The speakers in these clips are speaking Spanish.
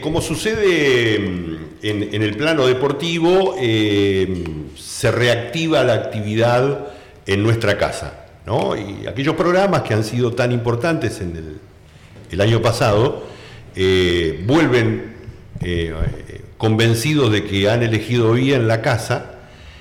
Como sucede en el plano deportivo, se reactiva la actividad en nuestra casa, ¿no? Y aquellos programas que han sido tan importantes en el año pasado vuelven convencidos de que han elegido bien la casa,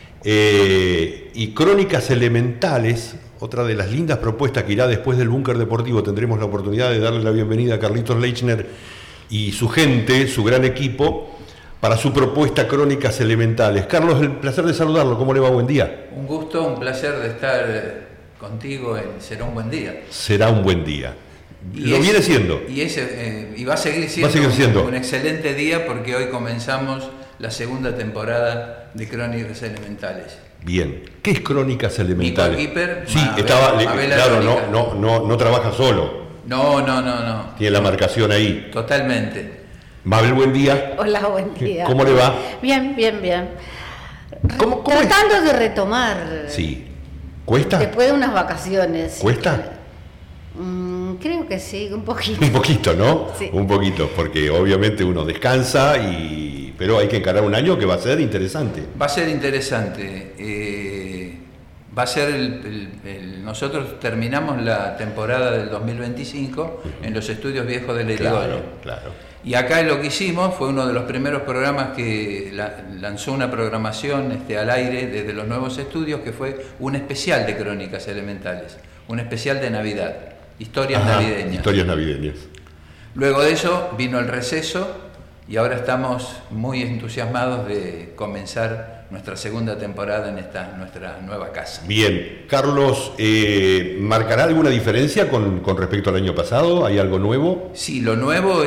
y Crónicas Elementales, otra de las lindas propuestas que irá después del Búnker Deportivo. Tendremos la oportunidad de darle la bienvenida a Carlitos Lechner y su gente, su gran equipo, para su propuesta Crónicas Elementales. Carlos, el placer de saludarlo. ¿Cómo le va? Buen día. Un gusto, un placer de estar contigo en Será un buen día. Será un buen día. Lo viene siendo. Y va a seguir siendo un excelente día, porque hoy comenzamos la segunda temporada de Crónicas Elementales. Bien. ¿Qué es Crónicas Elementales? Nico Kipper, sí, claro, no trabaja solo. No. Tiene la marcación ahí. Totalmente. Mabel, buen día. Hola, buen día. ¿Cómo le va? Bien. ¿Cómo Tratando de retomar. Sí. ¿Cuesta? Después de unas vacaciones. ¿Cuesta? Creo que sí, un poquito. Un poquito, ¿no? Sí. Un poquito, porque obviamente uno descansa, pero hay que encarar un año que va a ser interesante. Va a ser interesante. Va a ser nosotros terminamos la temporada del 2025 en los estudios viejos del Irigoyen. Claro. Y acá lo que hicimos fue uno de los primeros programas que lanzó una programación al aire desde los nuevos estudios, que fue un especial de Crónicas Elementales, un especial de Navidad, historias navideñas. Historias navideñas. Luego de eso vino el receso y ahora estamos muy entusiasmados de comenzar nuestra segunda temporada en nuestra nueva casa. Bien. Carlos, ¿marcará alguna diferencia con respecto al año pasado? ¿Hay algo nuevo? Sí, lo nuevo,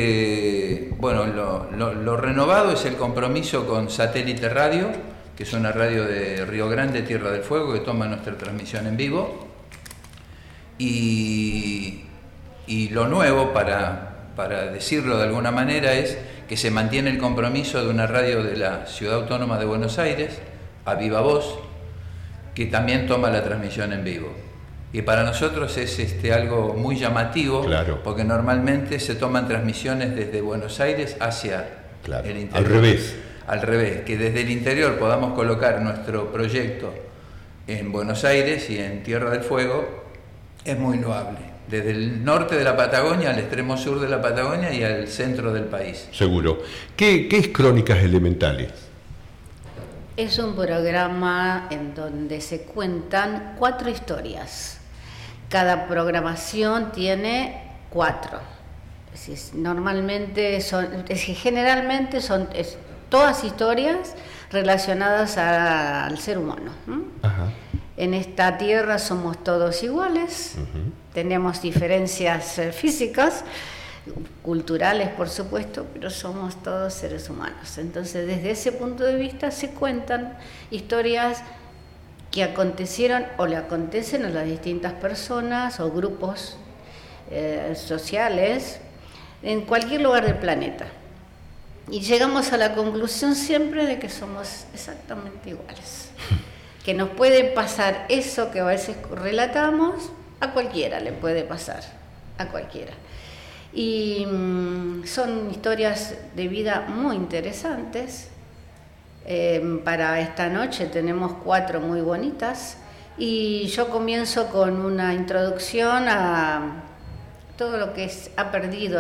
lo renovado es el compromiso con Satélite Radio, que es una radio de Río Grande, Tierra del Fuego, que toma nuestra transmisión en vivo. Y lo nuevo, para decirlo de alguna manera, es que se mantiene el compromiso de una radio de la Ciudad Autónoma de Buenos Aires, A Viva Voz, que también toma la transmisión en vivo. Y para nosotros es algo muy llamativo, claro, porque normalmente se toman transmisiones desde Buenos Aires hacia el interior. Al revés, que desde el interior podamos colocar nuestro proyecto en Buenos Aires y en Tierra del Fuego es muy loable. Desde el norte de la Patagonia al extremo sur de la Patagonia y al centro del país. Seguro. ¿Qué es Crónicas Elementales? Es un programa en donde se cuentan 4 historias. Cada programación tiene 4. Generalmente son todas historias relacionadas al ser humano. Ajá. En esta tierra somos todos iguales. Tenemos diferencias físicas, culturales por supuesto, pero somos todos seres humanos. Entonces, desde ese punto de vista se cuentan historias que acontecieron o le acontecen a las distintas personas o grupos sociales en cualquier lugar del planeta. Y llegamos a la conclusión siempre de que somos exactamente iguales. Que nos puede pasar eso que a veces relatamos, a cualquiera le puede pasar, a cualquiera. Y son historias de vida muy interesantes. Para esta noche tenemos 4 muy bonitas y yo comienzo con una introducción a todo lo que ha perdido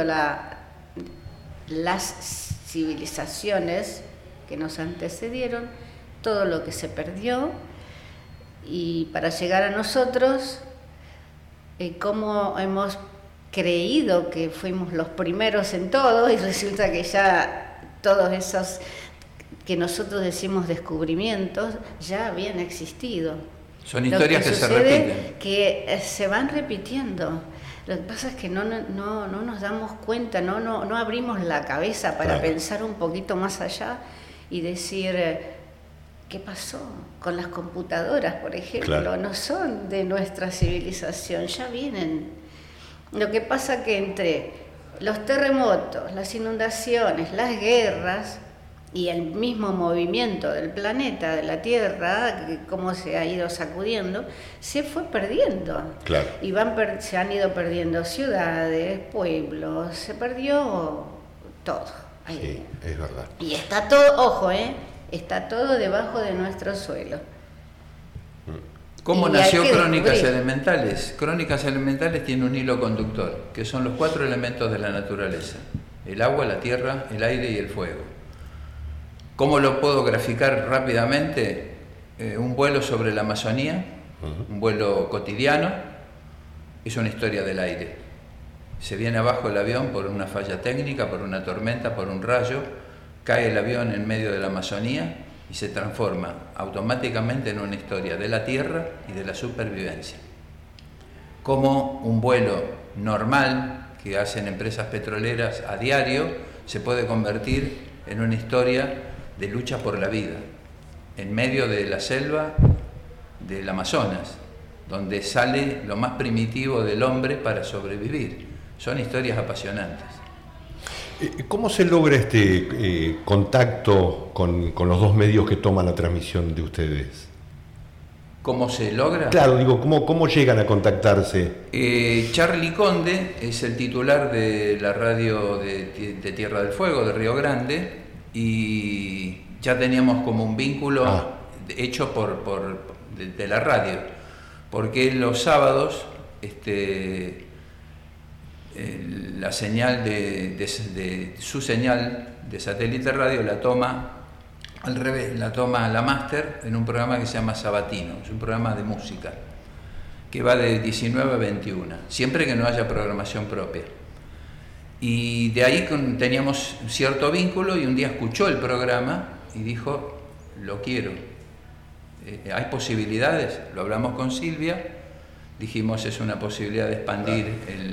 las civilizaciones que nos antecedieron, todo lo que se perdió, y para llegar a nosotros, cómo hemos creído que fuimos los primeros en todo, y resulta que ya todos esos que nosotros decimos descubrimientos ya habían existido. Son historias que se repiten. Que se van repitiendo. Lo que pasa es que no nos damos cuenta, no abrimos la cabeza para pensar un poquito más allá y decir, ¿qué pasó con las computadoras, por ejemplo? Claro. No son de nuestra civilización, ya vienen. Lo que pasa que entre los terremotos, las inundaciones, las guerras y el mismo movimiento del planeta, de la Tierra, cómo se ha ido sacudiendo, se fue perdiendo. Claro. Y se han ido perdiendo ciudades, pueblos, se perdió todo. Sí, es verdad. Y está todo, ojo, está todo debajo de nuestro suelo. ¿Cómo nació Crónicas Elementales? Crónicas Elementales tiene un hilo conductor, que son los 4 elementos de la naturaleza: el agua, la tierra, el aire y el fuego. ¿Cómo lo puedo graficar rápidamente? Un vuelo sobre la Amazonía, un vuelo cotidiano, es una historia del aire. Se viene abajo el avión por una falla técnica, por una tormenta, por un rayo, cae el avión en medio de la Amazonía y se transforma automáticamente en una historia de la tierra y de la supervivencia. Como un vuelo normal que hacen empresas petroleras a diario se puede convertir en una historia de lucha por la vida, en medio de la selva del Amazonas, donde sale lo más primitivo del hombre para sobrevivir. Son historias apasionantes. ¿Cómo se logra este contacto con los dos medios que toman la transmisión de ustedes? ¿Cómo se logra? Claro, digo, ¿cómo llegan a contactarse? Charlie Conde es el titular de la radio de Tierra del Fuego, de Río Grande, y ya teníamos como un vínculo hecho de la radio, porque los sábados la señal de su señal de satélite radio la toma al revés, la toma la máster en un programa que se llama Sabatino, es un programa de música que va de 19 a 21, siempre que no haya programación propia. Y de ahí teníamos cierto vínculo y un día escuchó el programa y dijo, lo quiero. ¿Hay posibilidades? Lo hablamos con Silvia, dijimos es una posibilidad de expandir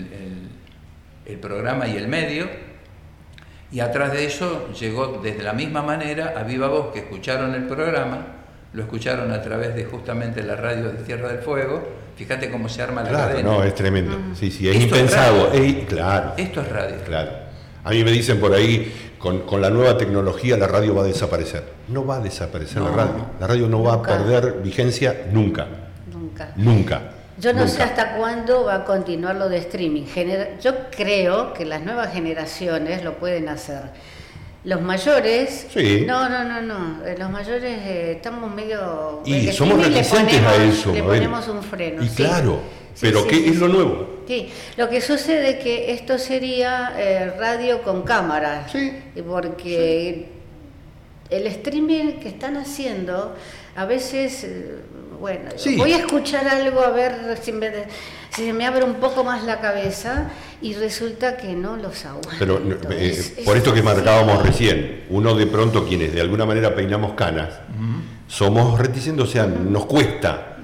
el programa y el medio, y atrás de eso llegó desde la misma manera a viva voz que escucharon el programa, lo escucharon a través de justamente la radio de Tierra del Fuego. Fíjate cómo se arma la cadena. No, es tremendo. Sí, es impensado. Claro. Esto es radio. Claro. A mí me dicen por ahí, con la nueva tecnología la radio va a desaparecer. No va a desaparecer la radio. La radio no va a perder vigencia nunca. Nunca. Yo no sé hasta cuándo va a continuar lo de streaming. Yo creo que las nuevas generaciones lo pueden hacer. Los mayores... Sí. No. Los mayores estamos medio... Y somos reticentes a eso. Le ponemos un freno. Y claro, pero ¿qué es lo nuevo? Sí, lo que sucede es que esto sería radio con cámara. Sí. Porque el streaming que están haciendo, a veces... voy a escuchar algo a ver si se me abre un poco más la cabeza y resulta que no los aguanto. Pero por esto que marcábamos recién, uno de pronto quienes de alguna manera peinamos canas, somos reticentes, o sea, nos cuesta.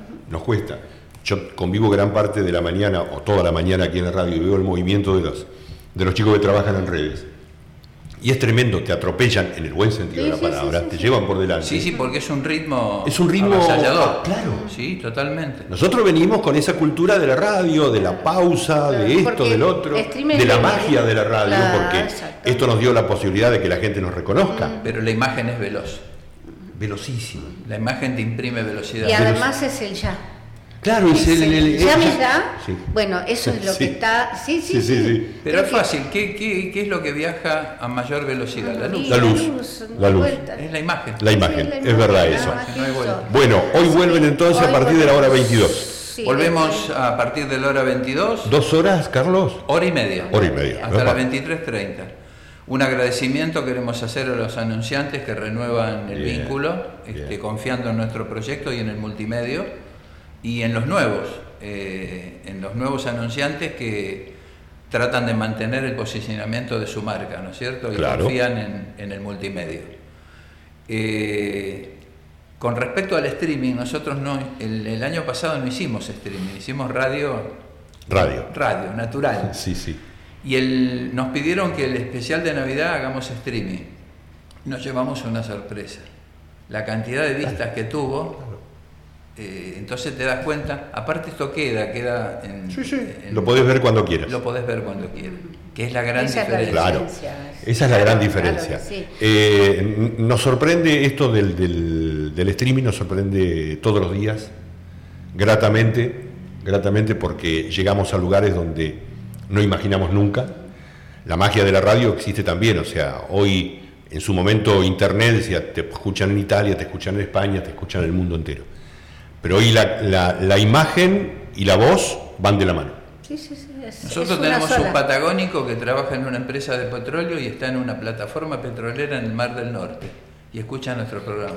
Yo convivo gran parte de la mañana o toda la mañana aquí en la radio y veo el movimiento de los chicos que trabajan en redes. Y es tremendo, te atropellan en el buen sentido de la palabra, te llevan por delante. Sí, porque es un ritmo avasallador. Claro. Sí, totalmente. Nosotros venimos con esa cultura de la radio, de la pausa, de esto, del otro, de la magia de la radio, porque esto nos dio la posibilidad de que la gente nos reconozca. Pero la imagen es veloz. Velocísimo. La imagen te imprime velocidad. Y además es el ya. Claro, ¿Llame ya? Sí. Bueno, eso es lo que está... Sí. Pero es fácil. ¿Qué es lo que viaja a mayor velocidad? La luz. La luz. Es la imagen. La imagen, es verdad eso. Bueno, hoy vuelven entonces a partir de la hora 22. Sí, volvemos a partir de la hora 22. ¿2 horas, Carlos? Hora y media. Hasta las 23:30. Un agradecimiento queremos hacer a los anunciantes que renuevan el vínculo, confiando en nuestro proyecto y en el multimedio. Y en los nuevos anunciantes que tratan de mantener el posicionamiento de su marca, ¿no es cierto? Y confían en el multimedio. Con respecto al streaming, nosotros el año pasado no hicimos streaming, hicimos radio natural. Sí. Y nos pidieron que el especial de Navidad hagamos streaming. Nos llevamos una sorpresa. La cantidad de vistas que tuvo... entonces te das cuenta, aparte esto queda en... lo podés ver cuando quieras. Lo podés ver cuando quieras, que es la gran diferencia. Claro, esa es la gran diferencia. Nos sorprende esto del streaming, nos sorprende todos los días, gratamente, porque llegamos a lugares donde no imaginamos nunca. la magia de la radio existe también, o sea, hoy en su momento internet decía, te escuchan en Italia, te escuchan en España, te escuchan en el mundo entero. Pero hoy la imagen y la voz van de la mano. Sí. Nosotros tenemos un patagónico que trabaja en una empresa de petróleo y está en una plataforma petrolera en el Mar del Norte y escucha nuestro programa.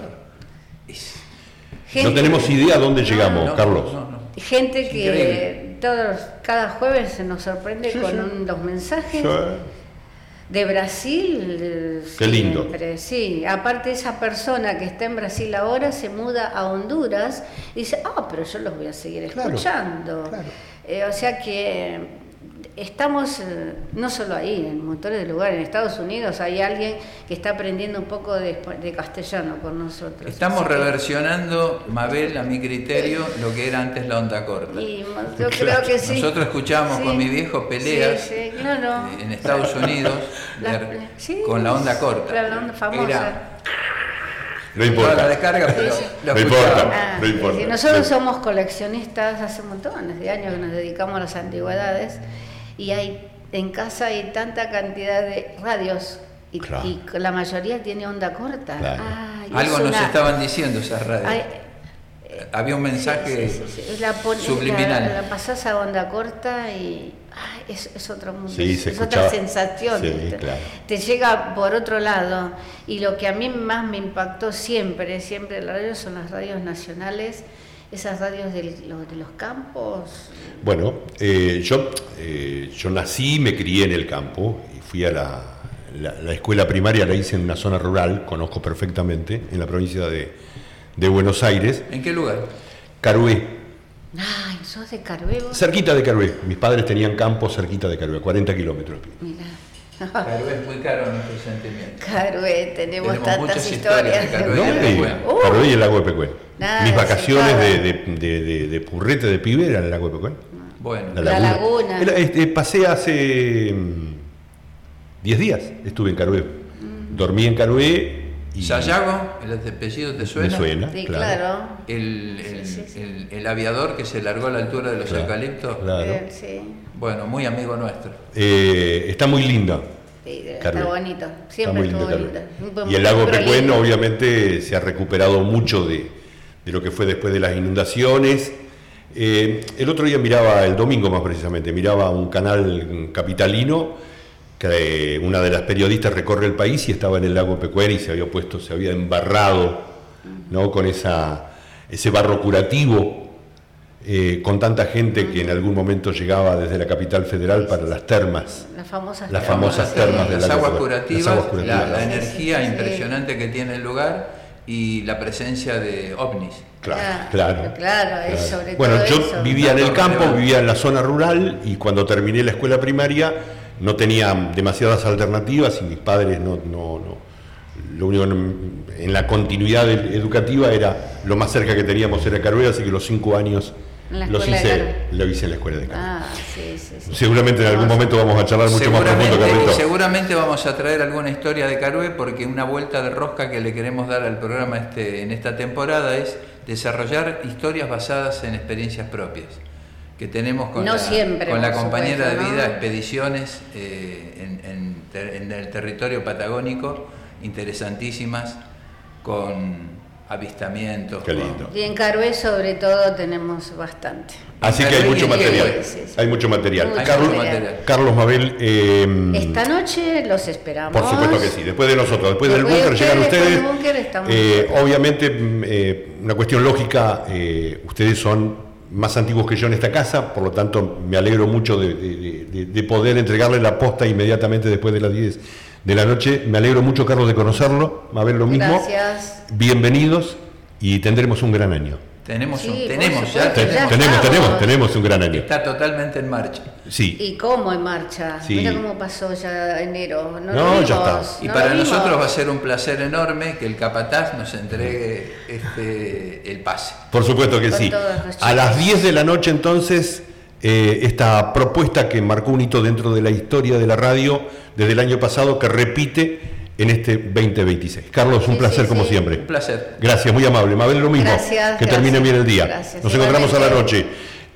No tenemos idea dónde llegamos, Carlos. No. Gente que cada jueves se nos sorprende con los mensajes. De Brasil, qué lindo. Sí, aparte esa persona que está en Brasil ahora se muda a Honduras y dice, pero yo los voy a seguir escuchando. Claro. O sea que estamos no solo ahí, en montones de lugares. En Estados Unidos hay alguien que está aprendiendo un poco de castellano con nosotros. Estamos reversionando, Mabel, a mi criterio, lo que era antes la onda corta. Y yo creo que sí. Nosotros escuchábamos con mi viejo peleas en Estados Unidos con la onda corta. La onda famosa. No importa. La descarga, pero no importa. Sí, nosotros somos coleccionistas hace montones de años que nos dedicamos a las antigüedades y en casa hay tanta cantidad de radios y la mayoría tiene onda corta. Claro. Algo nos estaban diciendo esas radios. Había un mensaje subliminal. La pasás a onda corta y es otro mundo, es otra sensación. Claro. Te llega por otro lado. Y lo que a mí más me impactó siempre de la radio son las radios nacionales, esas radios de los campos. Bueno, yo nací, me crié en el campo y fui a la escuela primaria, la hice en una zona rural, conozco perfectamente, en la provincia de Buenos Aires. ¿En qué lugar? Carué. Ay, ¿sos de Carué vos? Cerquita de Carué. Mis padres tenían campo cerquita de Carué, 40 kilómetros. Mirá. Carué es muy caro en nuestro sentimiento. Tenemos tantas historias. Carué y el lago de Pecuén. Mis vacaciones de purrete de pibe eran el lago de Pecuén. Bueno, la laguna. Pasé hace 10 días, estuve en Carué. Dormí en Carué. Sayago, el apellido te suena. Me suena, sí, claro. El aviador que se largó a la altura de los eucaliptos. Claro. Bueno, muy amigo nuestro. Está muy linda. Sí, está bonito. Siempre estuvo bonito. Y el lago Pecuén obviamente se ha recuperado mucho de lo que fue después de las inundaciones. El otro día el domingo más precisamente, miraba un canal capitalino que una de las periodistas recorre el país y estaba en el lago Pecuén y se había embarrado, ¿no? Con ese barro curativo, con tanta gente que en algún momento llegaba desde la capital federal para las termas. Las famosas termas del lago. Las aguas curativas, la energía impresionante que tiene el lugar y la presencia de ovnis. Claro. Es sobre bueno, todo yo eso. vivía en el campo, vivía en la zona rural y cuando terminé la escuela primaria no tenía demasiadas alternativas y mis padres no lo único en la continuidad educativa era lo más cerca que teníamos era Carué, así que los 5 años lo hice en la escuela de Carué. Sí. Seguramente en algún momento vamos a charlar mucho más profundo, Carlito. Seguramente vamos a traer alguna historia de Carué porque una vuelta de rosca que le queremos dar al programa en esta temporada es desarrollar historias basadas en experiencias propias que tenemos con la compañera de vida, expediciones en el territorio patagónico, interesantísimas, con avistamientos. Qué lindo. Y en Carué sobre todo tenemos bastante. Así que hay mucho material. Hay mucho material. Carlos, Mabel. Esta noche los esperamos. Por supuesto que sí. Después de nosotros, después del búnker llegan ustedes. Obviamente, una cuestión lógica, ustedes son más antiguos que yo en esta casa, por lo tanto me alegro mucho de poder entregarle la posta inmediatamente después de las 10 de la noche. Me alegro mucho, Carlos, de conocerlo. Mabel, lo mismo. Gracias. Bienvenidos y tendremos un gran año. Tenemos un gran año. Está totalmente en marcha. Sí. ¿Y cómo en marcha? Sí. Mira cómo pasó ya enero. Ya está. Y para nosotros va a ser un placer enorme que el capataz nos entregue el pase. Por supuesto que sí. A las 10 de la noche entonces, esta propuesta que marcó un hito dentro de la historia de la radio desde el año pasado, que repite en este 2026. Carlos, un placer como siempre. Un placer. Gracias, muy amable. Mabel, lo mismo. Gracias. Que termine bien el día. Gracias. Nos encontramos a la noche.